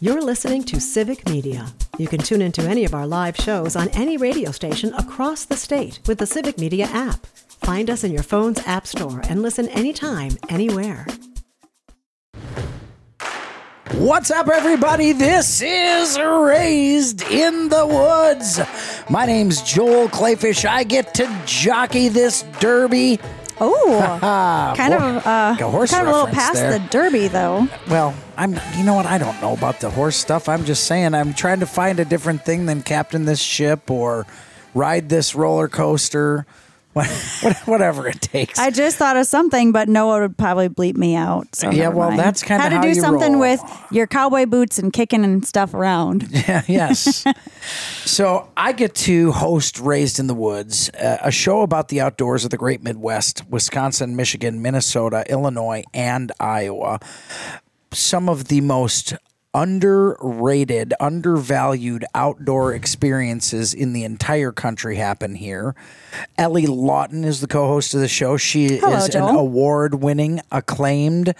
You're listening to Civic Media. You can tune into any of our live shows on any radio station across the state with the Civic Media app. Find us in your phone's app store and listen anytime, anywhere. What's up, everybody? This is Raised in the Woods. My name's Joel Clayfish. I get to jockey this derby. Oh, kind of a little past there. The derby, though. Well, you know what? I don't know about the horse stuff. I'm just saying I'm trying to find a different thing than captain this ship or ride this roller coaster. Whatever it takes. I just thought of something, but Noah would probably bleep me out. So yeah, well, mind. that's kind of how you roll. Had to do something with your cowboy boots and kicking and stuff around. Yeah, yes. So I get to host Raised in the Woods, a show about the outdoors of the great Midwest, Wisconsin, Michigan, Minnesota, Illinois, and Iowa. Some of the most underrated, undervalued outdoor experiences in the entire country happen here. Ellie Lawton is the co-host of the show. She is Joel. an award-winning, acclaimed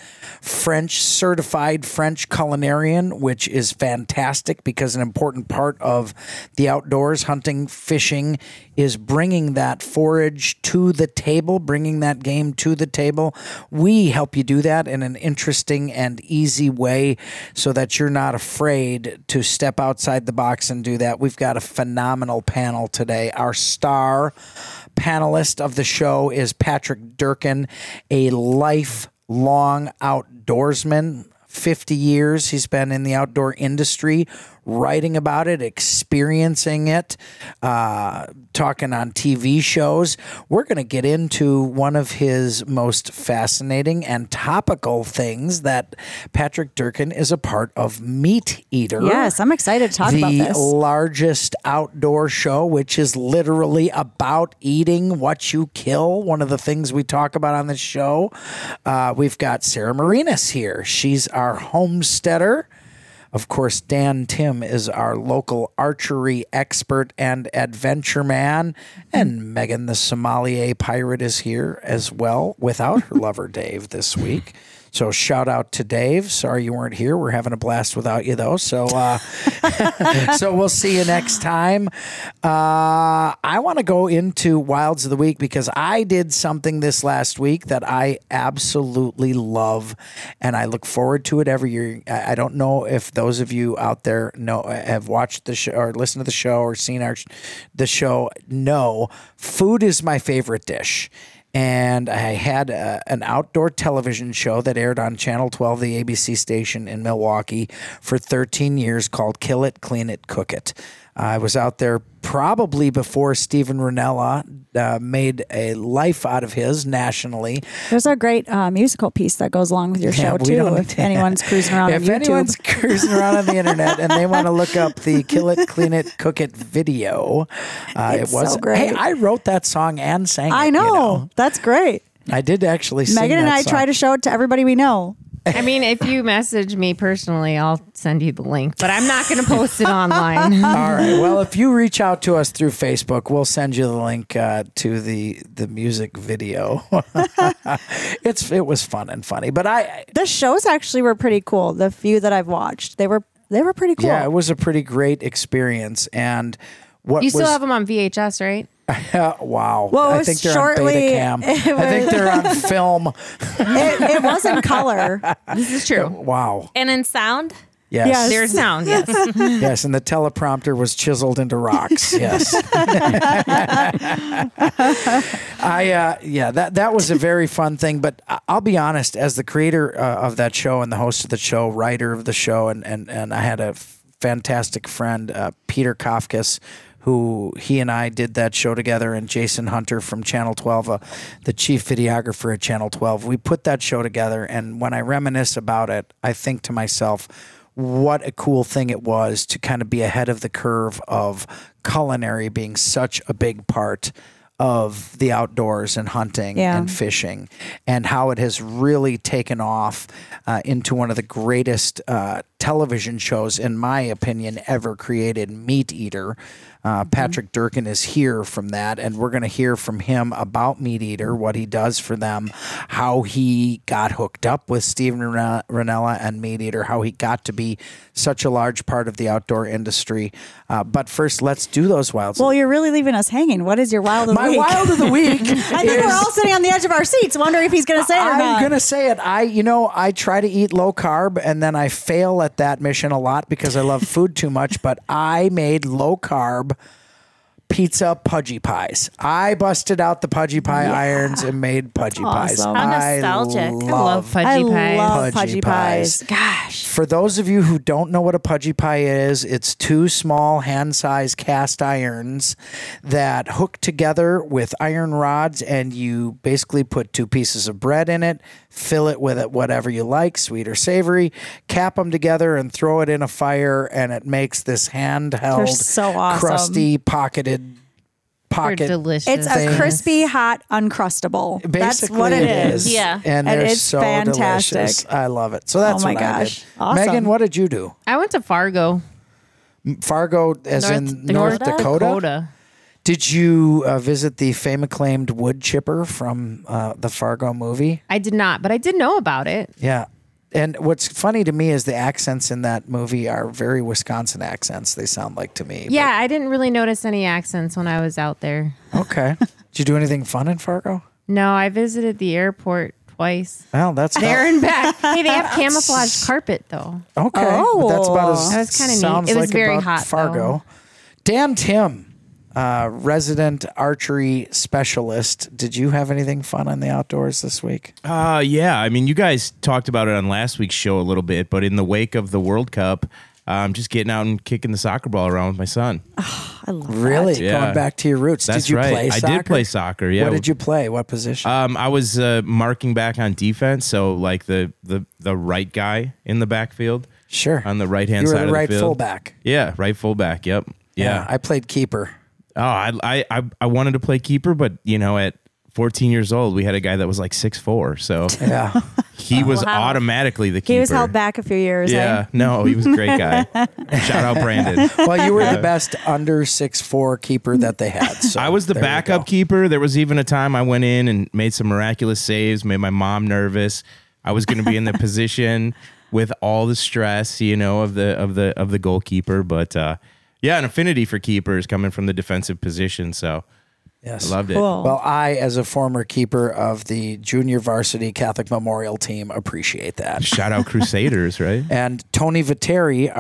certified French culinarian, which is fantastic because an important part of the outdoors, hunting, fishing, is bringing that forage to the table, bringing that game to the table. We help you do that in an interesting and easy way so that you're not afraid to step outside the box and do that. We've got a phenomenal panel today. Our star panelist of the show is Patrick Durkin, a lifelong outdoorsman. 50 years he's been in the outdoor industry, writing about it, experiencing it, talking on TV shows. We're going to get into one of his most fascinating and topical things that Patrick Durkin is a part of, Meat Eater. Yes, I'm excited to talk about this. The largest outdoor show, which is literally about eating what you kill. One of the things we talk about on this show. We've got Sarah Marinas here. She's our homesteader. Of course, Dan Tim is our local archery expert and adventure man. And Megan, the sommelier pirate, is here as well without her lover, Dave, this week. So shout out to Dave. Sorry you weren't here. We're having a blast without you, though. So so we'll see you next time. I want to go into Wilds of the Week because I did something this last week that I absolutely love, and I look forward to it every year. I don't know if those of you out there have watched the show or listened to the show or seen the show. No, food is my favorite dish. And I had an outdoor television show that aired on Channel 12, the ABC station in Milwaukee, for 13 years called Kill It, Clean It, Cook It. I was out there probably before Steven Rinella made a life out of his nationally. There's a great musical piece that goes along with your show, too, if anyone's cruising around on YouTube. If anyone's cruising around on the internet and they want to look up the Kill It, Clean It, Cook It video, it was so great. Hey, I wrote that song and sang it. I know. That's great. I did actually sing Megan and I try to show it to everybody we know. I mean, if you message me personally, I'll send you the link, but I'm not going to post it online. All right. Well, if you reach out to us through Facebook, we'll send you the link to the music video. It was fun and funny, but the shows actually were pretty cool. The few that I've watched, they were pretty cool. Yeah, it was a pretty great experience. And you still have them on VHS, right? Wow. Well, I think they're on Betacam. I think they're on film. It was in color. This is true. Wow. And in sound? Yes. There's sound, yes. Yes, and the teleprompter was chiseled into rocks. Yes. That was a very fun thing. But I'll be honest, as the creator of that show and the host of the show, writer of the show, and I had a fantastic friend, Peter Kafkas, who he and I did that show together, and Jason Hunter from Channel 12, the chief videographer at Channel 12. We put that show together, and when I reminisce about it, I think to myself, what a cool thing it was to kind of be ahead of the curve of culinary being such a big part of the outdoors and hunting and fishing, and how it has really taken off into one of the greatest television shows, in my opinion, ever created, Meat Eater. Patrick Durkin is here from that, and we're going to hear from him about Meat Eater, what he does for them, how he got hooked up with Steven Rinella and Meat Eater, how he got to be such a large part of the outdoor industry. But first, let's do those wilds. Well, you're really leaving us hanging. What is your wild of the week? My wild of the week I think we're all sitting on the edge of our seats wondering if he's going to say it or not. I'm going to say it. I try to eat low carb, and then I fail at that mission a lot because I love food too much, but I made low carb pizza pudgy pies. I busted out the pudgy pie irons and made pudgy pies. Awesome. How nostalgic. I love pudgy I pies. love pudgy pies. Gosh. For those of you who don't know what a pudgy pie is, it's 2 small hand-sized cast irons that hook together with iron rods, and you basically put 2 pieces of bread in it, fill it with whatever you like, sweet or savory, cap them together and throw it in a fire, and it makes this handheld, They're so awesome. crusty, pocketed They're delicious. It's a crispy, hot, uncrustable. Basically, That's what it is. Yeah. And And they're it's so fantastic. delicious. I love it. So that's Oh my what I gosh. did. Awesome. Megan, what did you do? I went to Fargo, Fargo, as in North Dakota? Did you visit the fame-acclaimed wood chipper from the Fargo movie? I did not, but I did know about it. Yeah. And what's funny to me is the accents in that movie are very Wisconsin accents, they sound like to me. Yeah, I didn't really notice any accents when I was out there. Okay. Did you do anything fun in Fargo? No, I visited the airport twice. Well, that's There and back. Hey, they have camouflage carpet though. okay. But that's about as That was kinda neat. sounds It was like very about hot, Fargo. though. Dan Tim, resident archery specialist. Did you have anything fun in the outdoors this week? Yeah. I mean, you guys talked about it on last week's show a little bit, but in the wake of the World Cup, I'm just getting out and kicking the soccer ball around with my son. I love Really? that. Yeah. Going back to your roots. That's did you right. play soccer? I did play soccer. Yeah. What did you play? What position? I was marking back on defense, so like the right guy in the backfield. Sure. On the right-hand You were side the of right the field. fullback. Yeah, right fullback. Yep. Yeah. I played keeper. Oh, I wanted to play keeper, but at 14 years old, we had a guy that was like 6'4", so Yeah. he was automatically the keeper. He was held back a few years. Yeah, no, he was a great guy. Shout out Brandon. Well, you were the best under 6'4" keeper that they had. So I was the there you backup go. keeper. There was even a time I went in and made some miraculous saves, made my mom nervous. I was going to be in the position with all the stress, of the goalkeeper, but an affinity for keepers coming from the defensive position, so Yes. I loved it. Cool. Well, I, as a former keeper of the junior varsity Catholic Memorial team, appreciate that. Shout out Crusaders, right? And Tony Viteri,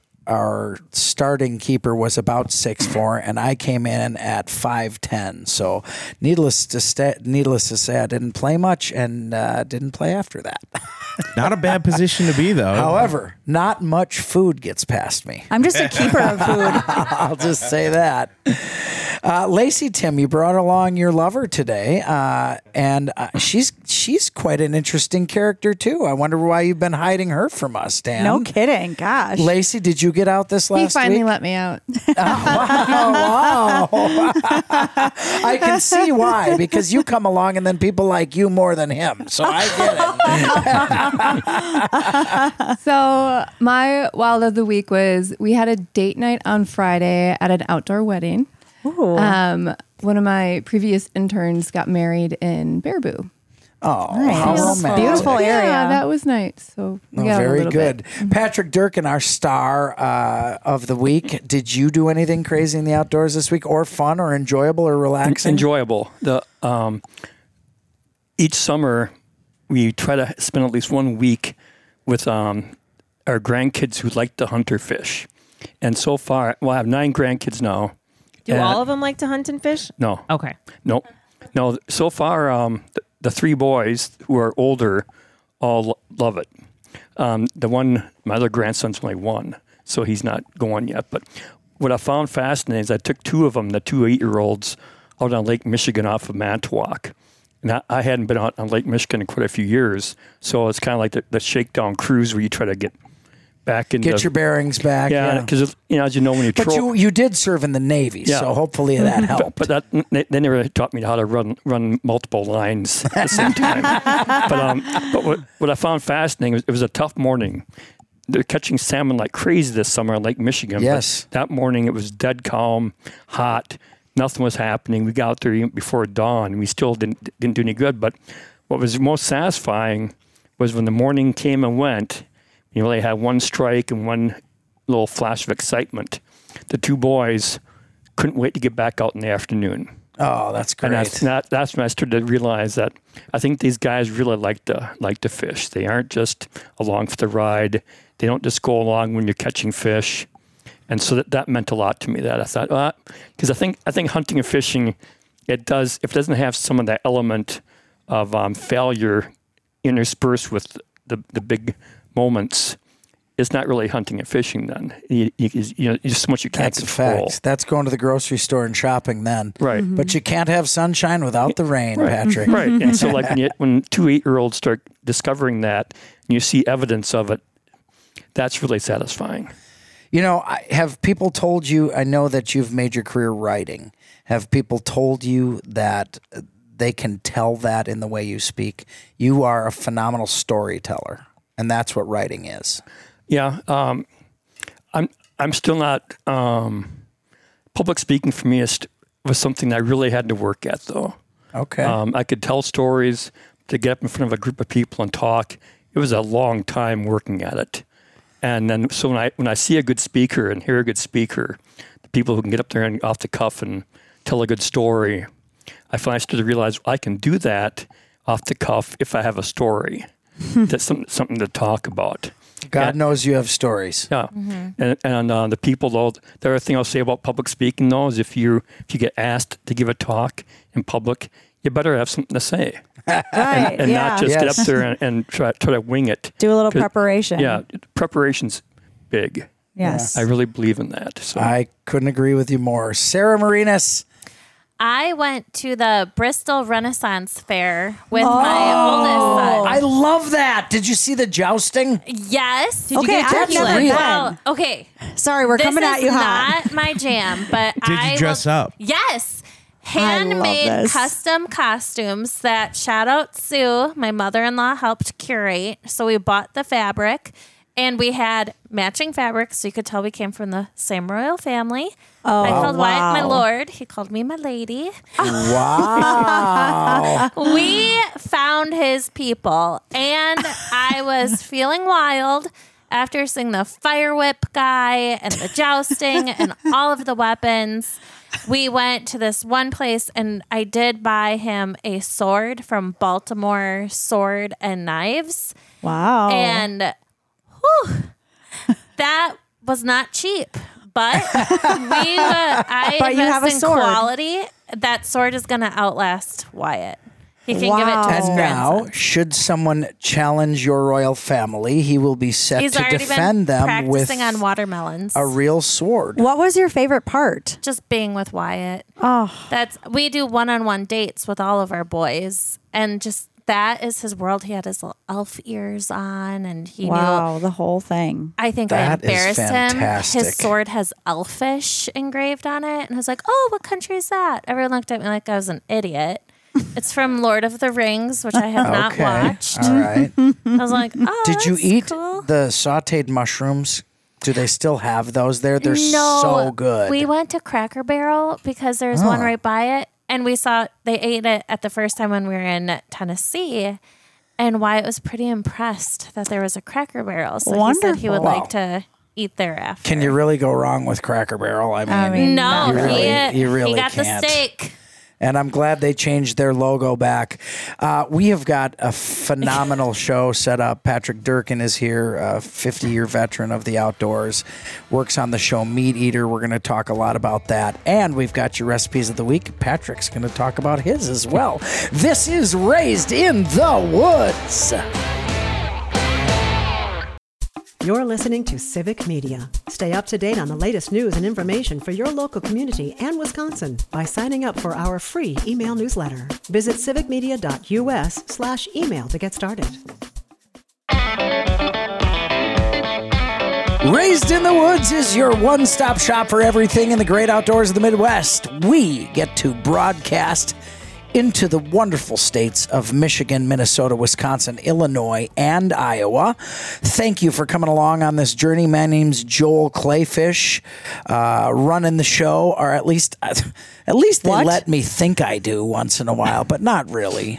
our starting keeper, was about 6'4", and I came in at 5'10". So, needless to say, I didn't play much and didn't play after that. Not a bad position to be, though. However, not much food gets past me. I'm just a keeper of food. I'll just say that. Lacey, Tim, you brought along your lover today, and she's quite an interesting character too. I wonder why you've been hiding her from us, Dan. No kidding. Gosh. Lacey, did you get out this He last finally week? let me out. Wow. I can see why, because you come along and then people like you more than him. So I get it. So my wild of the week was we had a date night on Friday at an outdoor wedding. Ooh. One of my previous interns got married in Baraboo. Oh, Nice. how romantic. Beautiful area. Yeah, that was nice. So we got a Very little good. bit. Patrick Durkin, our star of the week. Did you do anything crazy in the outdoors this week, or fun, or enjoyable, or relaxing? Enjoyable. Each summer, we try to spend at least 1 week with our grandkids who like to hunt or fish. And so far, I have 9 grandkids now. Do all of them like to hunt and fish? No. Okay. No. So far, the 3 boys who are older all love it. My other grandson's only 1, so he's not going yet. But what I found fascinating is I took 2 of them, the 2 8-year-olds, out on Lake Michigan off of Manitowoc. And I hadn't been out on Lake Michigan in quite a few years, so it's kind of like the shakedown cruise where you try to get back into... Get your bearings back. Yeah, because, as you know, when you... But you did serve in the Navy, Yeah. so hopefully that helped. But they never taught me how to run multiple lines at the same time. But what I found fascinating was it was a tough morning. they're catching salmon like crazy this summer on Lake Michigan. Yes. But that morning it was dead calm, hot. Nothing was happening. We got out there even before dawn, and we still didn't do any good. But what was most satisfying was when the morning came and went. You know, they had one strike and one little flash of excitement. The two boys couldn't wait to get back out in the afternoon. Oh, that's great. And that's when I started to realize that I think these guys really like to fish. They aren't just along for the ride. They don't just go along when you're catching fish. And so that meant a lot to me. That I thought, because I think hunting and fishing, if it doesn't have some of that element of failure interspersed with the big moments, it's not really hunting and fishing then. You know, there's so much you can't control. Fact. That's going to the grocery store and shopping then. Right. Mm-hmm. But you can't have sunshine without the rain, Right. Patrick. Right. And so like when 2 8-year-olds start discovering that and you see evidence of it, that's really satisfying. You know, have people told you, I know that you've made your career writing. Have people told you that they can tell that in the way you speak? You are a phenomenal storyteller, and that's what writing is. Yeah. I'm still not, public speaking for me was something I really had to work at though. Okay. I could tell stories, to get up in front of a group of people and talk. It was a long time working at it. And then, so when I see a good speaker and hear a good speaker, the people who can get up there and off the cuff and tell a good story, I finally started to realize I can do that off the cuff if I have a story. That's something to talk about. God knows you have stories. Yeah. And the people, though, the other thing I'll say about public speaking, though, is if you get asked to give a talk in public, you better have something to say. Right. And yeah. not just get up there and try to wing it. Do a little preparation. Yeah, preparation's big. Yes. I really believe in that. So I couldn't agree with you more. Sarah Marinas. I went to the Bristol Renaissance Fair with my oldest son. I love that. Did you see the jousting? Yes. you get Well, turkey leg? well, okay. Sorry, we're This coming at is you hot. not my jam, but Did you dress up? Yes. I love Handmade this. custom costumes that, shout out Sue, my mother-in-law helped curate. So we bought the fabric and we had matching fabric so you could tell we came from the same royal family. Oh, I called Wyatt my wow. lord. He called me my lady. Wow. We found his people, and I was feeling wild after seeing the fire whip guy and the jousting and all of the weapons. We went to this one place, and I did buy him a sword from Baltimore Sword and Knives. Wow. And that was not cheap. But I But you have a invest in sword. quality. That sword is going to outlast Wyatt. He can give it Wow. to his And now, grandson. should someone challenge your royal family, he will be set He's to already defend been them with practicing on watermelons. a real sword. What was your favorite part? Just being with Wyatt. Oh, We do one-on-one dates with all of our boys, and just that is his world. He had his little elf ears on, and he knew. wow, the whole thing. I think That I is embarrassed him. fantastic. His sword has elfish engraved on it, and I was like, "Oh, what country is that?" Everyone looked at me like I was an idiot. It's from Lord of the Rings, which I have not Okay. watched. All right. I was like, "Oh, Did you that's eat cool." the sauteed mushrooms? Do they still have those there? They're No, so good. We went to Cracker Barrel because there's one right by it, and we saw they ate it at the first time when we were in Tennessee. And Wyatt was pretty impressed that there was a Cracker Barrel, so he said he would Wonderful. like to eat there after. Can you really go wrong with Cracker Barrel? I mean, No, you really he got can't. the steak. And I'm glad they changed their logo back. We have got a phenomenal show set up. Patrick Durkin is here, a 50-year veteran of the outdoors, works on the show Meat Eater. We're going to talk a lot about that. And we've got your recipes of the week. Patrick's going to talk about his as well. This is Raised in the Woods. You're listening to Civic Media. Stay up to date on the latest news and information for your local community and Wisconsin by signing up for our free email newsletter. Visit civicmedia.us/email to get started. Raised in the Woods is your one-stop shop for everything in the great outdoors of the Midwest. We get to broadcast into the wonderful states of Michigan, Minnesota, Wisconsin, Illinois, and Iowa. Thank you for coming along on this journey. My name's Joel Clayfish, running the show, or at least they let me think I do once in a while, but not really.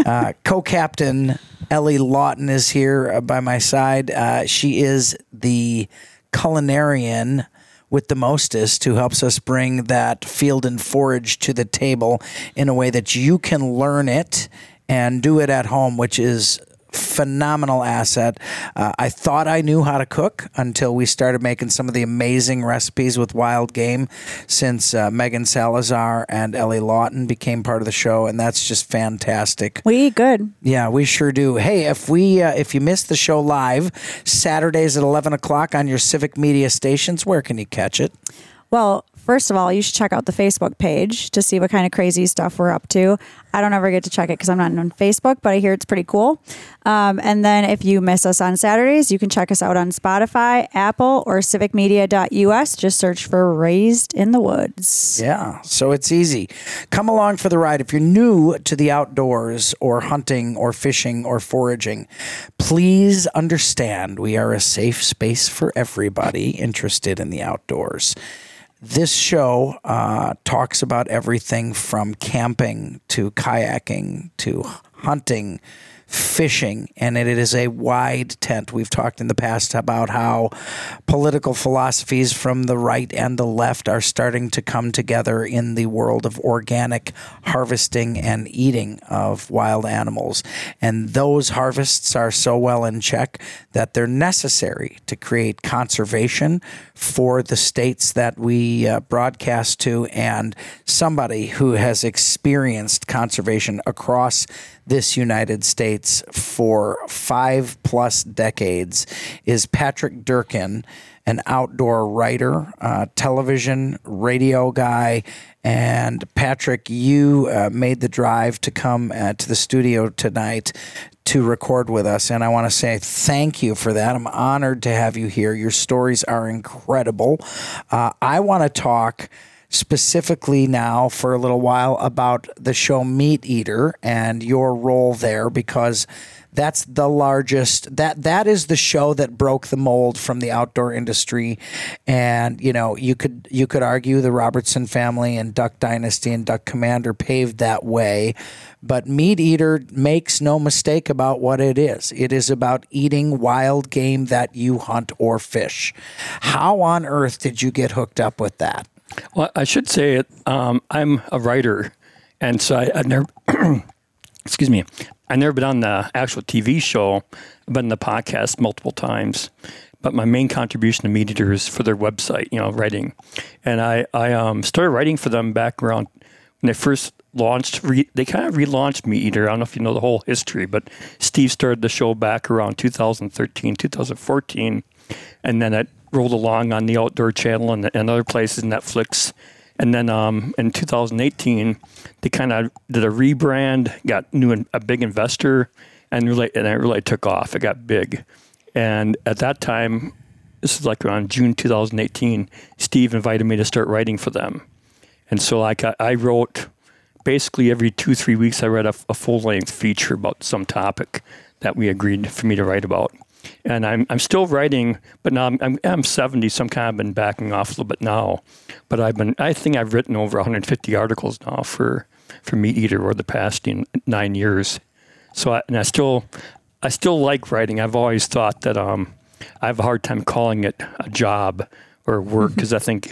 Co-captain Ellie Lawton is here by my side. She is the culinarian with the mostest, who helps us bring that field and forage to the table in a way that you can learn it and do it at home, which is phenomenal asset. I thought I knew how to cook until we started making some of the amazing recipes with wild game since Megan Salazar and Ellie Lawton became part of the show, and that's just fantastic. We eat good. Yeah, we sure do. Hey, if you missed the show live, Saturdays at 11 o'clock on your Civic Media stations, where can you catch it? Well, first of all, you should check out the Facebook page to see what kind of crazy stuff we're up to. I don't ever get to check it because I'm not on Facebook, but I hear it's pretty cool. And then if you miss us on Saturdays, you can check us out on Spotify, Apple, or civicmedia.us. Just search for Raised in the Woods. Yeah, so it's easy. Come along for the ride. If you're new to the outdoors or hunting or fishing or foraging, please understand we are a safe space for everybody interested in the outdoors. This show talks about everything from camping to kayaking to hunting, fishing, and it is a wide tent. We've talked in the past about how political philosophies from the right and the left are starting to come together in the world of organic harvesting and eating of wild animals. And those harvests are so well in check that they're necessary to create conservation for the states that we broadcast to, and somebody who has experienced conservation across this United States for 5+ decades is Patrick Durkin, an outdoor writer, television, radio guy. And Patrick, you made the drive to come to the studio tonight to record with us, and I want to say thank you for that. I'm honored to have you here. Your stories are incredible. I want to talk specifically now for a little while about the show Meat Eater and your role there, because that's the largest, that is the show that broke the mold from the outdoor industry. And you know, you could argue the Robertson Family and Duck Dynasty and Duck Commander paved that way, but Meat Eater makes no mistake about what it is. It is about eating wild game that you hunt or fish. How on earth did you get hooked up with that? Well, I should say it. I'm a writer, and so I've never, excuse me, I've never been on the actual TV show. I've been on the podcast multiple times, but my main contribution to Meat Eater is for their website, writing. And I started writing for them back around when they first launched. They kind of relaunched Meat Eater. I don't know if you know the whole history, but Steve started the show back around 2013, 2014, and then it rolled along on the Outdoor Channel and other places, Netflix. And then in 2018, they kind of did a rebrand, got a big investor, and it really took off. It got big. And at that time, this is like around June 2018, Steve invited me to start writing for them. And so I wrote basically every 2-3 weeks, I read a full-length feature about some topic that we agreed for me to write about. And I'm still writing, but now I'm 70, so I'm kind of been backing off a little bit now. But I think I've written over 150 articles now for Meat Eater over the past 9 years. So I still like writing. I've always thought that I have a hard time calling it a job or work, because I think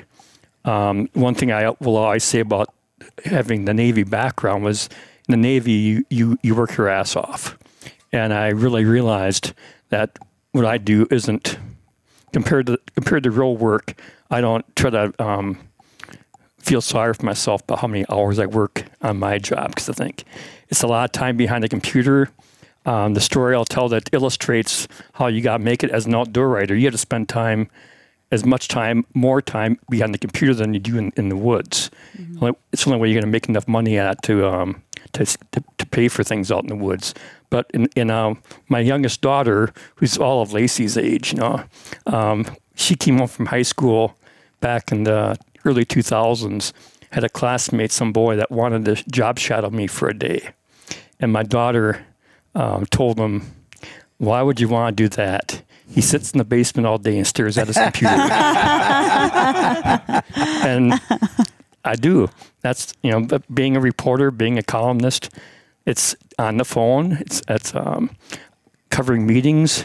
one thing I will always say about having the Navy background was in the Navy you work your ass off, and I really realized that what I do isn't compared to real work. I don't try to feel sorry for myself about how many hours I work on my job, because I think it's a lot of time behind the computer. The story I'll tell that illustrates how you got to make it as an outdoor writer. You have to spend more time behind the computer than you do in the woods. Mm-hmm. It's the only way you're going to make enough money at to pay for things out in the woods. But in my youngest daughter, who's all of Lacey's age, she came home from high school back in the early 2000s, had a classmate, some boy that wanted to job shadow me for a day. And my daughter told him, "Why would you want to do that? He sits in the basement all day and stares at his computer." And I do. That's, but being a reporter, being a columnist, it's on the phone. It's covering meetings.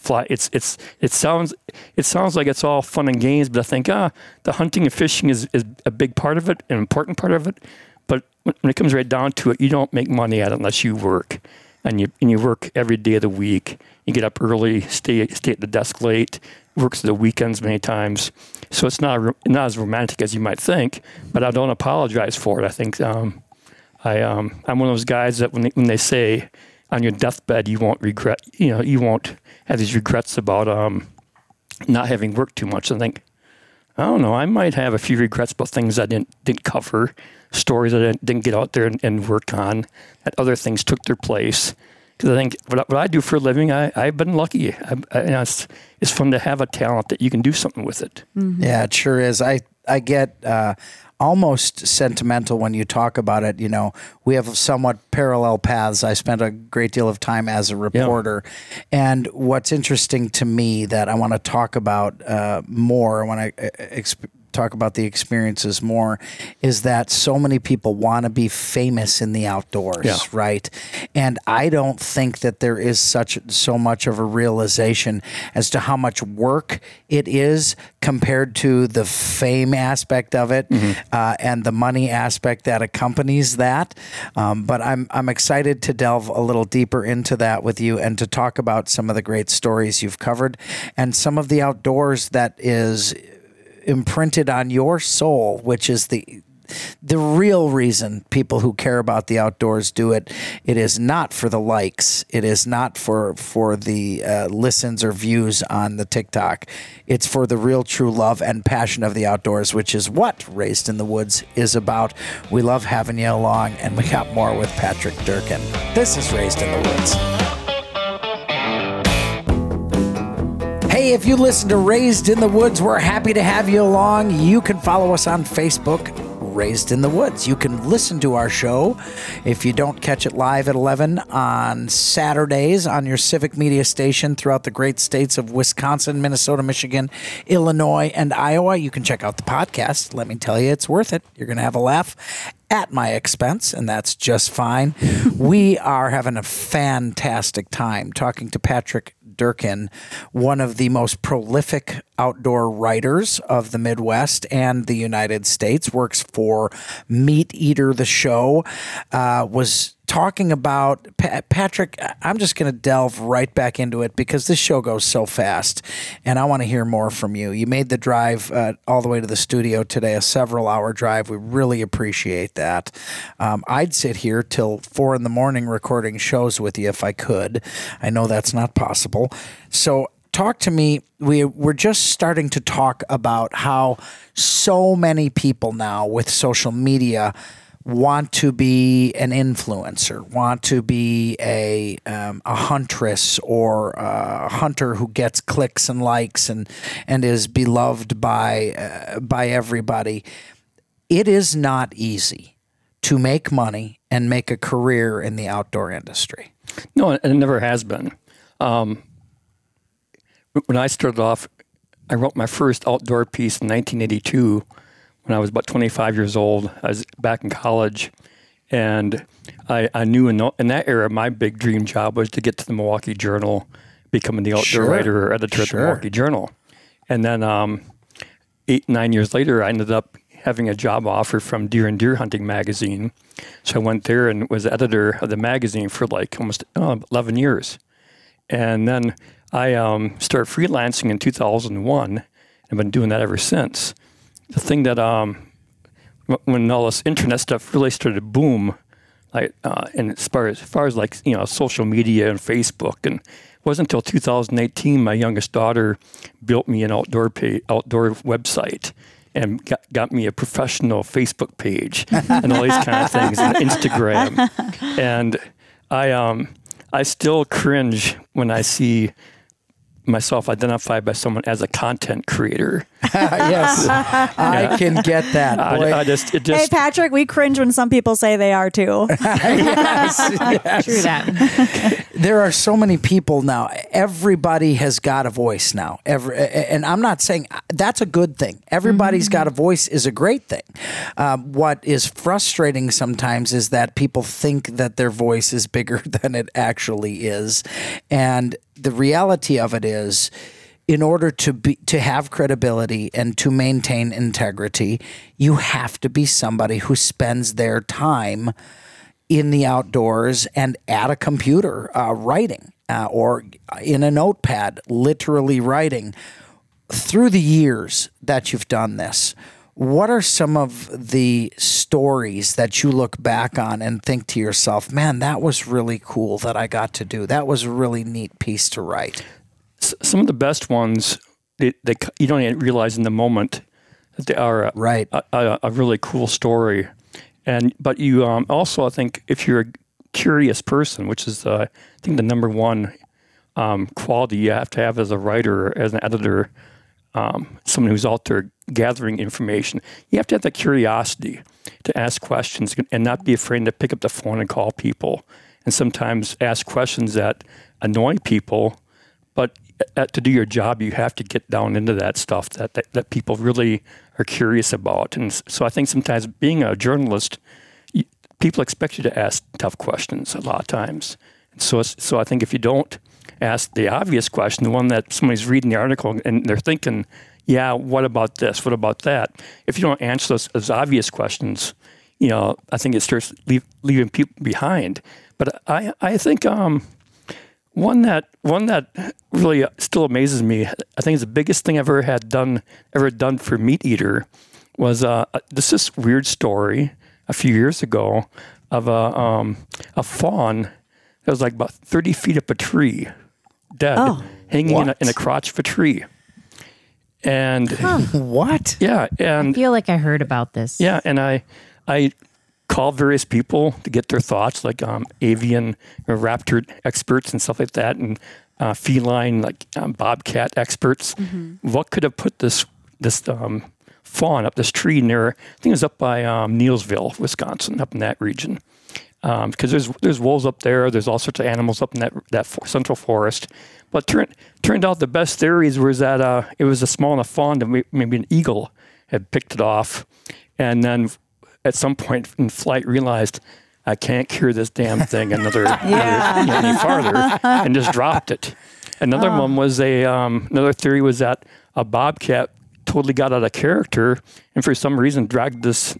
It sounds like it's all fun and games, but I think the hunting and fishing is a big part of it, an important part of it. But when it comes right down to it, you don't make money at it unless you work, and you work every day of the week. You get up early, stay at the desk late, works the weekends many times. So it's not as romantic as you might think, but I don't apologize for it. I think I'm one of those guys that when they say on your deathbed you won't regret, you won't have these regrets about not having worked too much. I think, I don't know, I might have a few regrets about things I didn't cover, stories that I didn't get out there and work on, that other things took their place. Because I think what I do for a living, I've been lucky. It's fun to have a talent that you can do something with it. Mm-hmm. Yeah, it sure is. I get almost sentimental when you talk about it. We have somewhat parallel paths. I spent a great deal of time as a reporter. Yeah. And what's interesting to me that I want to talk about more, when I talk about the experiences more, is that so many people want to be famous in the outdoors, right? And I don't think that there is so much of a realization as to how much work it is compared to the fame aspect of it, and the money aspect that accompanies that. But I'm excited to delve a little deeper into that with you and to talk about some of the great stories you've covered and some of the outdoors that is imprinted on your soul, which is the real reason people who care about the outdoors do it. It is not for the likes. It is not for the listens or views on the TikTok. It's for the real true love and passion of the outdoors, which is what Raised in the Woods is about. We love having you along, and we got more with Patrick Durkin. This is Raised in the Woods. Hey, if you listen to Raised in the Woods, we're happy to have you along. You can follow us on Facebook, Raised in the Woods. You can listen to our show if you don't catch it live at 11 on Saturdays on your Civic Media station throughout the great states of Wisconsin, Minnesota, Michigan, Illinois, and Iowa. You can check out the podcast. Let me tell you, it's worth it. You're going to have a laugh at my expense, and that's just fine. We are having a fantastic time talking to Patrick Durkin, one of the most prolific outdoor writers of the Midwest and the United States, works for Meat Eater, the show, was talking about, Patrick, I'm just going to delve right back into it because this show goes so fast, and I want to hear more from you. You made the drive all the way to the studio today, a several-hour drive. We really appreciate that. I'd sit here till 4 a.m. recording shows with you if I could. I know that's not possible. So talk to me. We're just starting to talk about how so many people now with social media want to be an influencer, want to be a huntress or a hunter who gets clicks and likes and is beloved by everybody. It is not easy to make money and make a career in the outdoor industry. No, it never has been. When I started off, I wrote my first outdoor piece in 1982 when I was about 25 years old. I was back in college, and I knew in that era my big dream job was to get to the Milwaukee Journal, becoming the outdoor writer or editor at the Milwaukee Journal. And then 8-9 years later, I ended up having a job offer from Deer and Deer Hunting magazine. So I went there and was editor of the magazine for like almost 11 years. And then I started freelancing in 2001. I've been doing that ever since. The thing that when all this internet stuff really started to boom, like and as far as like social media and Facebook, and it wasn't until 2018 my youngest daughter built me an outdoor website and got me a professional Facebook page and all these kind of things, and Instagram, and I still cringe when I see myself identified by someone as a content creator. Yes, I can get that. Boy. Hey, Patrick, we cringe when some people say they are too. Yes. True that. There are so many people now. Everybody has got a voice now. And I'm not saying that's a good thing. Everybody's got a voice is a great thing. What is frustrating sometimes is that people think that their voice is bigger than it actually is. And the reality of it is, in order to have credibility and to maintain integrity, you have to be somebody who spends their time in the outdoors and at a computer writing or in a notepad, literally writing. Through the years that you've done this, what are some of the stories that you look back on and think to yourself, man, that was really cool that I got to do. That was a really neat piece to write. Some of the best ones, you don't even realize in the moment that they are a really cool story. But you also, I think, if you're a curious person, which is, I think, the number one quality you have to have as a writer, as an editor, someone who's out there gathering information, you have to have that curiosity to ask questions and not be afraid to pick up the phone and call people, and sometimes ask questions that annoy people. But to do your job, you have to get down into that stuff that people really are curious about. And so I think sometimes being a journalist, people expect you to ask tough questions a lot of times. And so I think if you don't ask the obvious question, the one that somebody's reading the article and they're thinking, yeah, what about this? What about that? If you don't answer those obvious questions, I think it starts leaving people behind. But I think one that really still amazes me, I think is the biggest thing I've ever done for Meat Eater, was this weird story a few years ago of a fawn that was like about 30 feet up a tree, dead, hanging in a crotch of a tree. And what? Yeah, and I feel like I heard about this. Yeah, and I called various people to get their thoughts, like avian or raptor experts and stuff like that, and feline, like bobcat experts. Mm-hmm. What could have put this fawn up this tree near? I think it was up by Neilsville, Wisconsin, up in that region. Because there's wolves up there. There's all sorts of animals up in that central forest. But turned out the best theories was that it was a small enough fawn that maybe an eagle had picked it off, and then at some point in flight realized, I can't cure this damn thing any farther, and just dropped it. Another one was another theory was that a bobcat totally got out of character and for some reason dragged this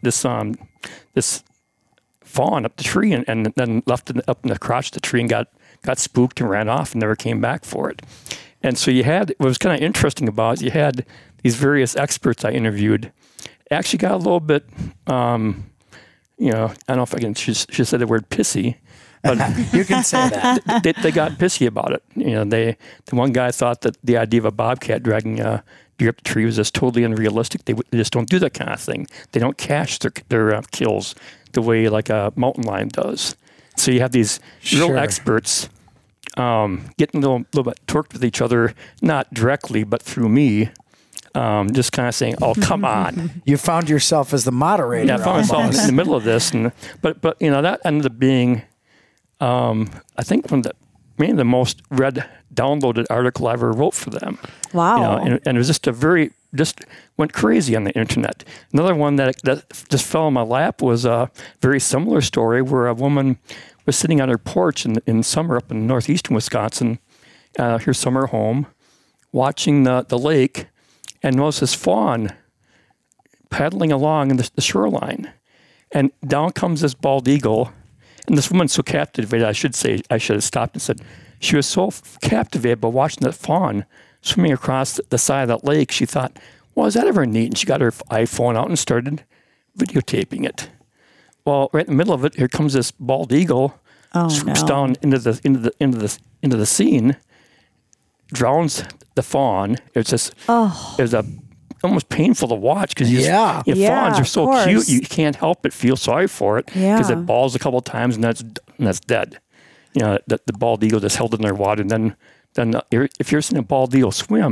fawn up the tree and then left it up in the crotch of the tree and got spooked and ran off and never came back for it. And so what was kind of interesting about it, you had these various experts I interviewed actually got a little bit, I don't know if I can should say the word pissy, but you can say that. They got pissy about it. The one guy thought that the idea of a bobcat dragging a deer up the tree was just totally unrealistic. They just don't do that kind of thing. They don't cache their kills the way like a mountain lion does. So you have these real experts getting a little bit torqued with each other, not directly, but through me. Just kind of saying, "Oh, come on!" You found yourself as the moderator. Yeah, I found myself in the middle of this, but that ended up being, I think, maybe the most read, downloaded article I ever wrote for them. Wow! And it was just went crazy on the internet. Another one that just fell in my lap was a very similar story where a woman was sitting on her porch in summer up in northeastern Wisconsin, her summer home, watching the lake. And noticed this fawn paddling along in the shoreline. And down comes this bald eagle. And this woman's so captivated, I should have stopped and said, she was so captivated by watching that fawn swimming across the side of that lake, she thought, well, is that ever neat? And she got her iPhone out and started videotaping it. Well, right in the middle of it, here comes this bald eagle, swoops down into the scene, drowns the fawn. It was almost painful to watch because fawns are so cute. You can't help but feel sorry for it because it balls a couple of times and that's dead. The bald eagle just held in their water. And then if you're seeing a bald eagle swim,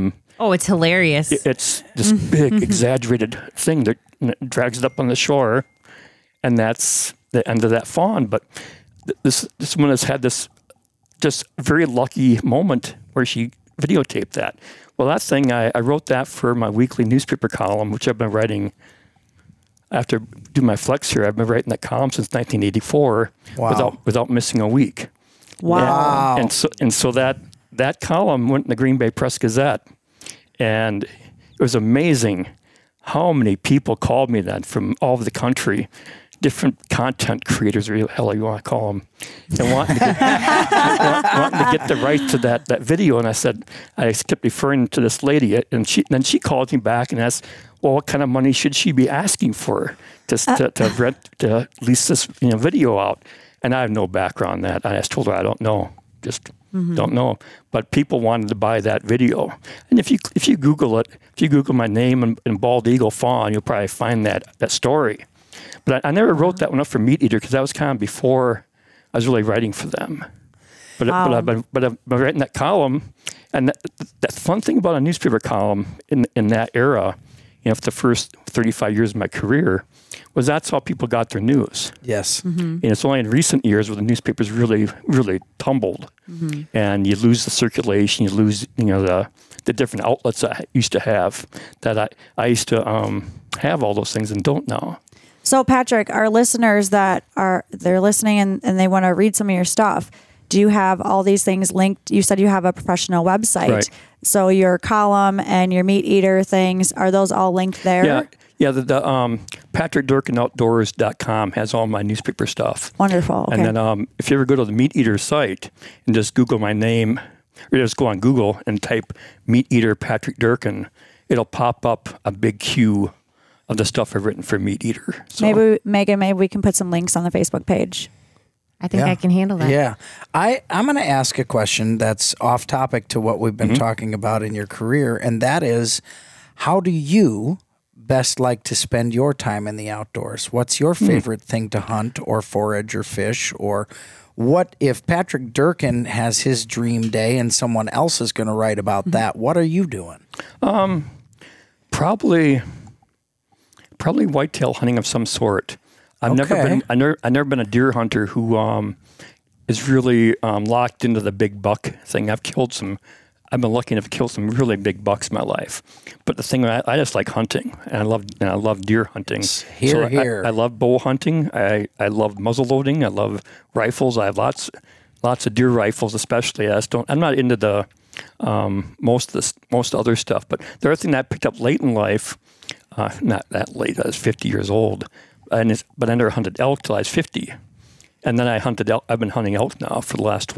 Oh, it's hilarious. It's this big, exaggerated thing that drags it up on the shore, and that's the end of that fawn. But this woman has had this just very lucky moment where she videotaped that. Well, that thing, I wrote that for my weekly newspaper column, which I've been writing after doing my flex here. I've been writing that column since 1984 without missing a week. Wow. And so that column went in the Green Bay Press Gazette, and it was amazing how many people called me then from all over the country, different content creators, or hell you want to call them, and wanting to get the rights to that video. And I said, I kept referring to this lady, and then she called me back and asked, well, what kind of money should she be asking for to lease this video out? And I have no background on that. I just told her I don't know, just don't know. But people wanted to buy that video, and if you Google it, if you Google my name and Bald Eagle Fawn, you'll probably find that story. But I never wrote that one up for Meat Eater because that was kind of before I was really writing for them. But I've been writing that column, and that fun thing about a newspaper column in that era, for the first 35 years of my career, was that's how people got their news. Yes. And it's only in recent years where the newspapers really, really tumbled, and you lose the circulation, you lose the different outlets I used to have that I used to have all those things and don't now. So Patrick, our listeners they're listening and they want to read some of your stuff. Do you have all these things linked? You said you have a professional website. Right. So your column and your Meat Eater things, are those all linked there? Yeah, the PatrickDurkinoutdoors.com has all my newspaper stuff. Wonderful. Okay. And then if you ever go to the Meat Eater site and just Google my name, or just go on Google and type Meat Eater Patrick Durkin, it'll pop up a big queue of the stuff I've written for Meat Eater. So, maybe we can put some links on the Facebook page. I think I can handle that. Yeah. I'm going to ask a question that's off topic to what we've been talking about in your career, and that is, how do you best like to spend your time in the outdoors? What's your favorite thing to hunt or forage or fish? Or what if Patrick Durkin has his dream day and someone else is going to write about that? What are you doing? Probably whitetail hunting of some sort. I've never been a deer hunter who is really locked into the big buck thing. I've been lucky enough to kill some really big bucks in my life. But the thing, I just like hunting, and I love deer hunting. Here. I love bow hunting. I love muzzle loading. I love rifles. I have lots of deer rifles, especially. I'm not into the most other stuff. But the other thing that I picked up late in life, not that late, I was 50 years old, but I never hunted elk till I was 50. And then I've been hunting elk now for the last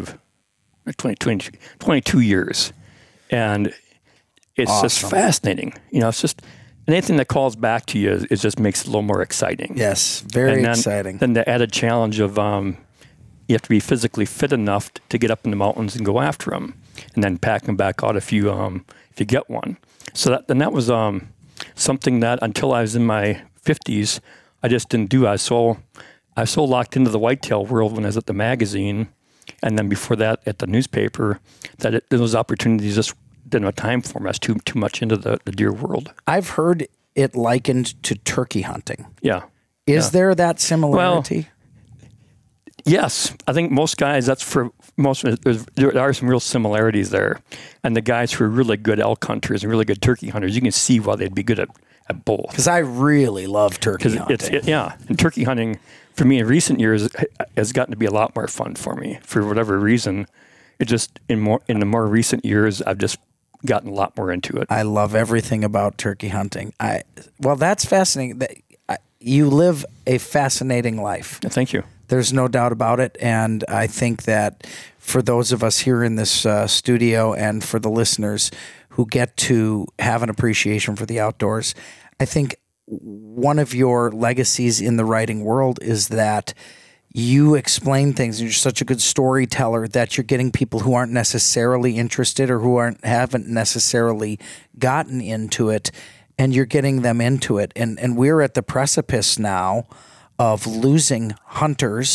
22 years. And it's awesome. just fascinating. It's just anything that calls back to you it just makes it a little more exciting. Yes, very exciting. Then the added challenge of you have to be physically fit enough to get up in the mountains and go after them, and then pack them back out if you get one. So that was something that until I was in my 50s, I just didn't do. I was so locked into the whitetail world when I was at the magazine, and then before that at the newspaper, that those opportunities just didn't have time for me. I was too much into the deer world. I've heard it likened to turkey hunting. Yeah. Is there that similarity? Well, yes. I think most guys, that's for most of it, there are some real similarities there. And the guys who are really good elk hunters and really good turkey hunters, you can see why they'd be good at both. Because I really love turkey hunting. And turkey hunting, for me in recent years, has gotten to be a lot more fun for me. For whatever reason, it just, in the more recent years, I've just gotten a lot more into it. I love everything about turkey hunting. Well, that's fascinating. You live a fascinating life. Thank you. There's no doubt about it. And I think that for those of us here in this studio and for the listeners who get to have an appreciation for the outdoors, I think one of your legacies in the writing world is that you explain things, and you're such a good storyteller that you're getting people who aren't necessarily interested or who haven't necessarily gotten into it, and you're getting them into it. And we're at the precipice now of losing hunters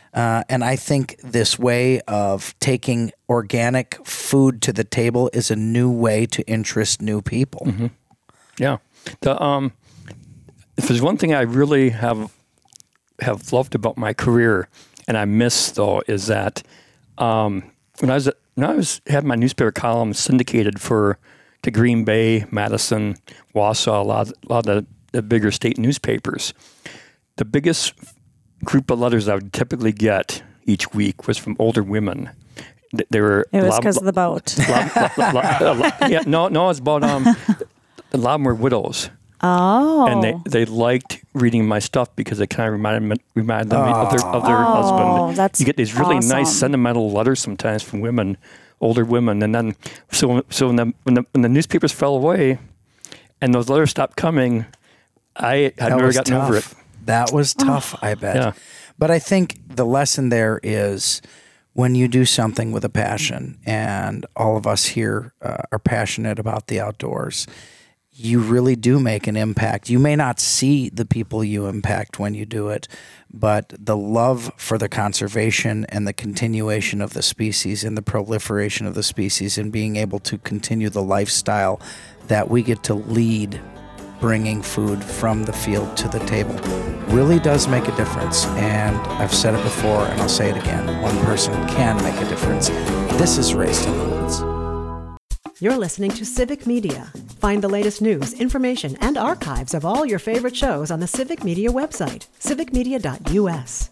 And I think this way of taking organic food to the table is a new way to interest new people. Yeah. If there's one thing I really have loved about my career, and I miss though, is that when I had my newspaper column syndicated to Green Bay, Madison, Wausau, a lot of the bigger state newspapers, the biggest group of letters I would typically get each week was from older women. They were. It was because of the boat. Yeah, no, it's about a lot of them were widows. Oh, and they liked reading my stuff because it kind of reminded them of their husband. That's you get these really awesome. nice sentimental letters sometimes from women, older women, and then so when the newspapers fell away, and those letters stopped coming, I had never gotten over it. That was tough, I bet. Yeah. But I think the lesson there is when you do something with a passion, and all of us here are passionate about the outdoors, you really do make an impact. You may not see the people you impact when you do it, but the love for the conservation and the continuation of the species and the proliferation of the species and being able to continue the lifestyle that we get to lead, bringing food from the field to the table, really does make a difference. And I've said it before and I'll say it again, one person can make a difference. This is Raised in the Woods. You're listening to Civic Media. Find the latest news, information, and archives of all your favorite shows on the Civic Media website, civicmedia.us.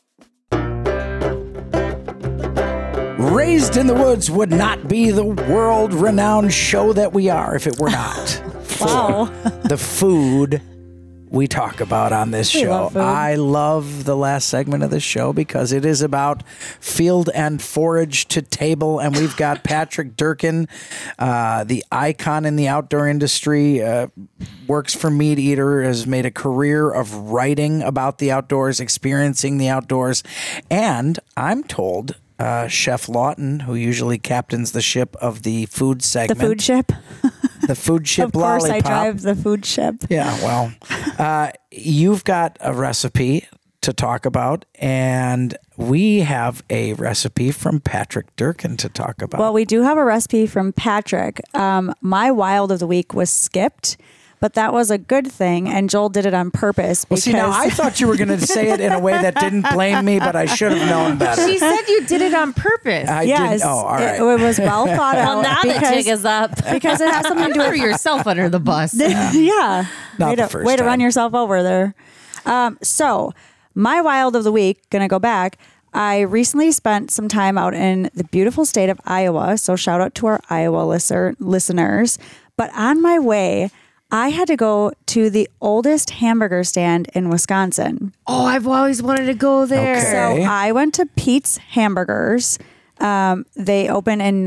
Raised in the Woods would not be the world-renowned show that we are if it were not Wow. for the food we talk about on this We show. love food. I love the last segment of the show because it is about field and forage to table, and we've got Patrick Durkin, the icon in the outdoor industry, works for Meat Eater, has made a career of writing about the outdoors, experiencing the outdoors, and I'm told Chef Lawton, who usually captains the ship of the food The segment. food ship. The food ship Of course, lollipop. I drive the food ship. Yeah, well, you've got a recipe to talk about, and we have a recipe from Patrick Durkin to talk about. Well, we do have a recipe from Patrick. My wild of the week was skipped, but that was a good thing, and Joel did it on purpose. Well, see, now I thought you were going to say it in a way that didn't blame me, but I should have known better. She said you did it on purpose. I yes, didn't. Oh, all right. it was well thought out. Well, now the jig is up. because it has something to do Throw with yourself under the bus. yeah. Not way the to, first way to time. run yourself over there. So, my wild of the week, going to go back. I recently spent some time out in the beautiful state of Iowa. So, shout out to our Iowa listeners. But on my way, I had to go to the oldest hamburger stand in Wisconsin. Oh, I've always wanted to go there. Okay. So I went to Pete's Hamburgers. They opened in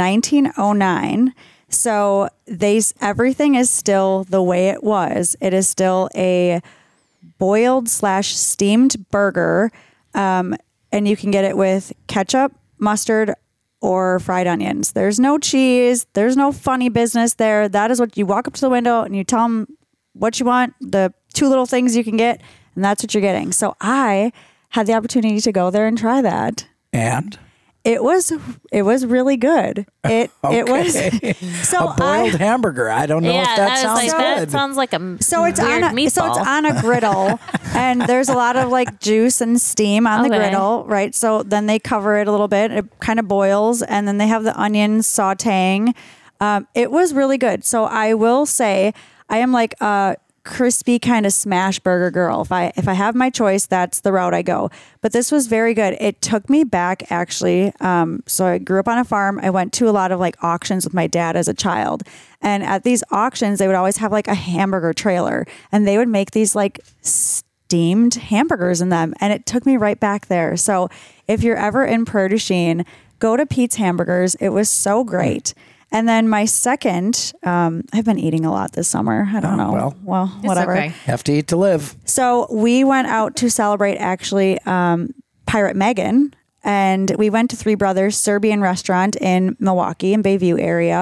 1909. So everything is still the way it was. It is still a boiled / steamed burger. And you can get it with ketchup, mustard, or fried onions. There's no cheese. There's no funny business there. That is what you walk up to the window and you tell them what you want, the two little things you can get, and that's what you're getting. So I had the opportunity to go there and try that. And? It was really good. It was so A boiled hamburger. I don't know if that sounds good. That sounds like a So it's weird on meatball. so it's on a griddle, and there's a lot of like juice and steam on the Okay. griddle, right? So then they cover it a little bit. It kind of boils, and then they have the onions sautéing. It was really good. So I will say I am like a crispy kind of smash burger girl. If I have my choice, that's the route I go. But this was very good. It took me back actually. So I grew up on a farm. I went to a lot of like auctions with my dad as a child. And at these auctions, they would always have like a hamburger trailer, and they would make these like steamed hamburgers in them. And it took me right back there. So if you're ever in Prairie du Chien, go to Pete's Hamburgers. It was so great. And then my second, I've been eating a lot this summer. I don't know. Well, whatever. okay. Have to eat to live. So we went out to celebrate actually Pirate Megan, and we went to Three Brothers Serbian restaurant in Milwaukee in Bayview area.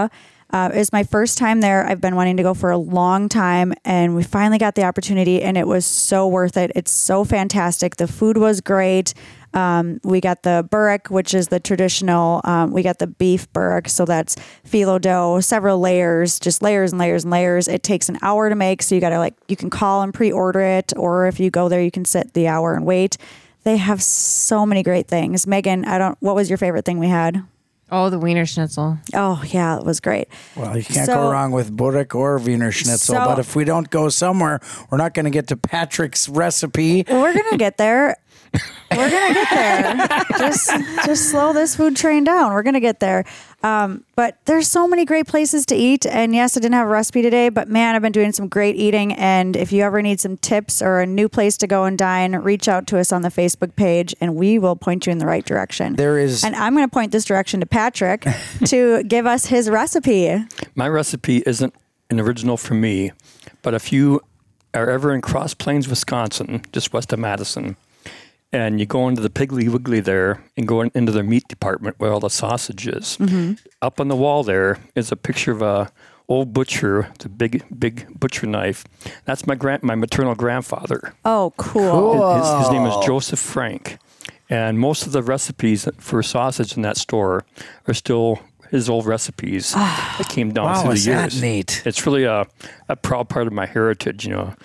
It was my first time there. I've been wanting to go for a long time, and we finally got the opportunity, and it was so worth it. It's so fantastic. The food was great. We got the burek, which is the traditional. We got the beef burek, so that's phyllo dough, several layers, just layers and layers and layers. It takes an hour to make, so you got to you can call and pre-order it, or if you go there, you can sit the hour and wait. They have so many great things. Megan, what was your favorite thing we had? Oh, the Wiener Schnitzel. Oh, yeah, it was great. Well, you can't go wrong with burek or Wiener Schnitzel. But if we don't go somewhere, we're not going to get to Patrick's recipe. Well, we're going to get there. We're going to get there. Just slow this food train down. We're going to get there. But there's so many great places to eat. And yes, I didn't have a recipe today, but man, I've been doing some great eating. And if you ever need some tips or a new place to go and dine, reach out to us on the Facebook page and we will point you in the right direction. And I'm going to point this direction to Patrick to give us his recipe. My recipe isn't an original for me, but if you are ever in Cross Plains, Wisconsin, just west of Madison, and you go into the Piggly Wiggly there and go into their meat department where all the sausage is. Mm-hmm. Up on the wall there is a picture of a old butcher, the big butcher knife. That's my maternal grandfather. Oh, cool. His name is Joseph Frank. And most of the recipes for sausage in that store are still his old recipes that came down through the years. Wow, is that neat? It's really a proud part of my heritage,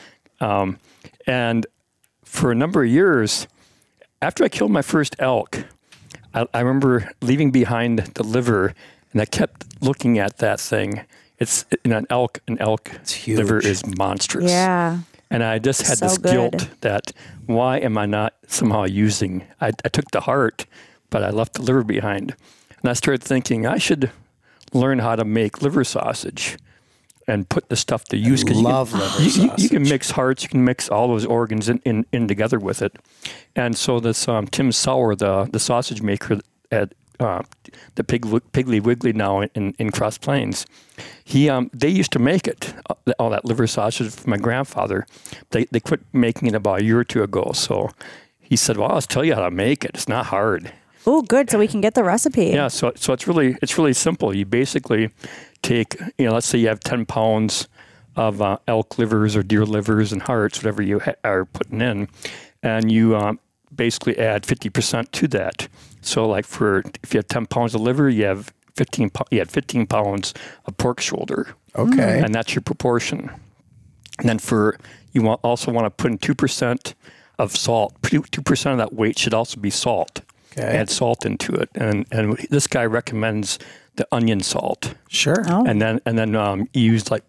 and for a number of years, after I killed my first elk, I remember leaving behind the liver, and I kept looking at that thing. An elk liver is monstrous. Yeah. And I just had this guilt that why am I not somehow using? I took the heart, but I left the liver behind. And I started thinking I should learn how to make liver sausage and put the stuff to use. Because liver sausage. You can mix hearts, you can mix all those organs in together with it. And so this Tim Sauer, the sausage maker at the Piggly Wiggly now in Cross Plains, they used to make it, all that liver sausage for my grandfather. They quit making it about a year or two ago. So he said, well, I'll tell you how to make it. It's not hard. Oh, good. So we can get the recipe. Yeah. So it's really simple. You basically take, let's say you have 10 pounds of elk livers or deer livers and hearts, whatever you are putting in, and you basically add 50% to that. So like if you have 10 pounds of liver, you have 15 pounds of pork shoulder. Okay. And that's your proportion. And then you also want to put in 2% of salt. 2% of that weight should also be salt. Okay. Add salt into it. And this guy recommends the onion salt. Sure. Oh. And then you use like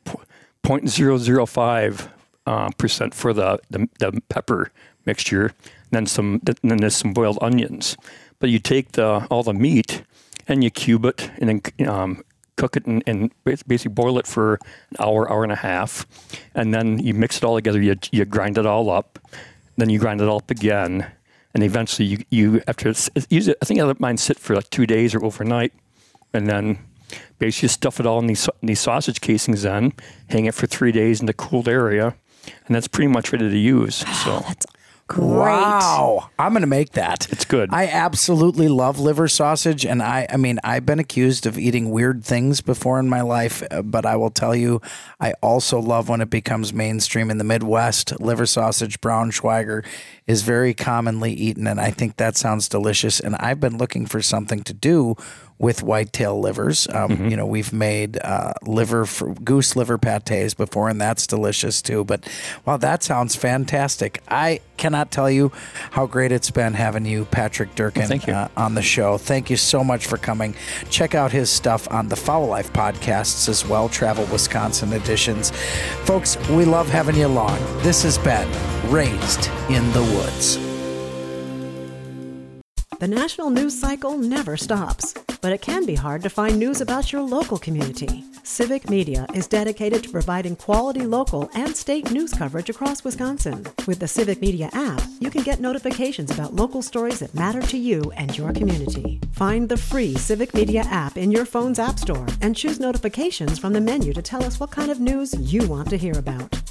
0.005% for the pepper mixture. And then there's some boiled onions. But you take all the meat and you cube it and then cook it and basically boil it for an hour and a half. And then you mix it all together. You grind it all up. Then you grind it all up again. And eventually you after use it, I think I let mine sit for like 2 days or overnight. And then basically stuff it all in these sausage casings then, hang it for 3 days in the cooled area. And that's pretty much ready to use. So that's great. Wow. I'm going to make that. It's good. I absolutely love liver sausage. And I mean, I've been accused of eating weird things before in my life, but I will tell you, I also love when it becomes mainstream in the Midwest. Liver sausage, Braunschweiger is very commonly eaten. And I think that sounds delicious. And I've been looking for something to do with whitetail livers. We've made goose liver patés before, and that's delicious too. But wow, that sounds fantastic. I cannot tell you how great it's been having you, Patrick Durkin, Thank you. On the show. Thank you so much for coming. Check out his stuff on the Fowl Life podcasts as well, Travel Wisconsin editions. Folks, we love having you along. This has been Raised in the Woods. The national news cycle never stops, but it can be hard to find news about your local community. Civic Media is dedicated to providing quality local and state news coverage across Wisconsin. With the Civic Media app, you can get notifications about local stories that matter to you and your community. Find the free Civic Media app in your phone's app store and choose notifications from the menu to tell us what kind of news you want to hear about.